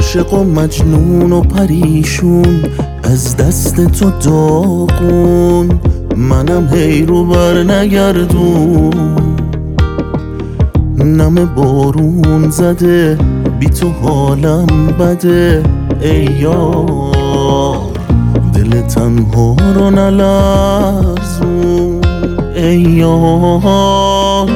عاشق و مجنون و پریشون، از دست تو داغون، منم هی رو بر نگردون. نم بارون زده، بی تو حالم بده ای یار، دل تنها رو نلرزون ای یار.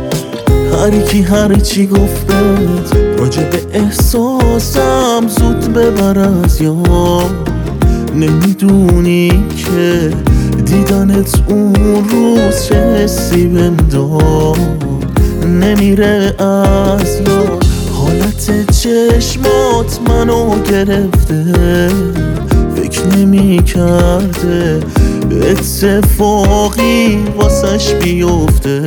هر چی گفت بهت راجع به احساسم زود ببر از یاد. نمیدونی که دیدنت اون روز چه حسی بهم داد. نمیره از یاد حالت چشمات منو گرفته، فکر نمی کرده اتفاقی واسش بیفته.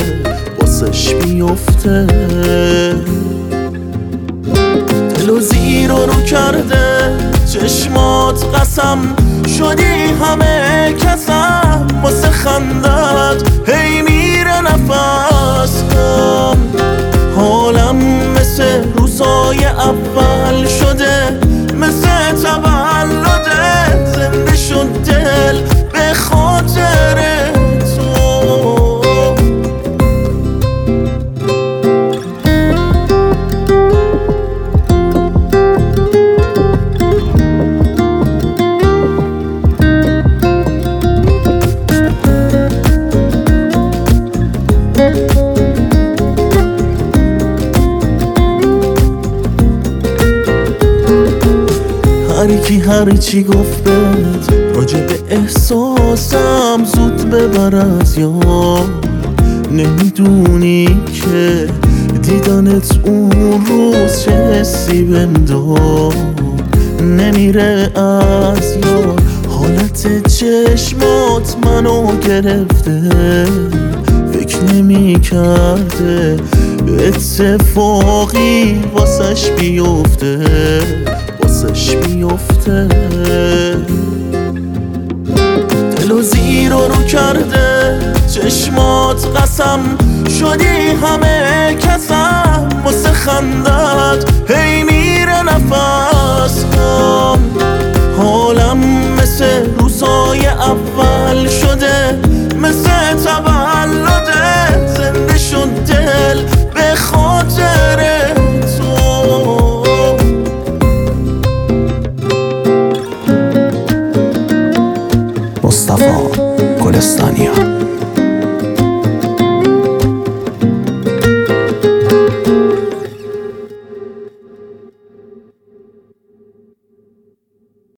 دلو زیر رو کرده چشمات، قسم شدی همه کسم. واسه خندت هی میره نفسم، حالم مثل روزای اول شده، مثل تولده. زنده شد دل به خاطر هر چی گفت بهت راجع به احساسم زود ببر از یاد. نمیدونی که دیدنت اون روز چه حسی بهم داد. نمیره از یاد حالت چشمات منو گرفته، فکر نمی کرده اتفاقی واسش بیفته. دلو زیر رو کرده چشمات، قسم شدی همه کسم. واسه خندت هی میره نفسم، حالم مثل روزای اول شده، مثل تولده. زنده شد دل به خاطر مصطفی گلستانیان.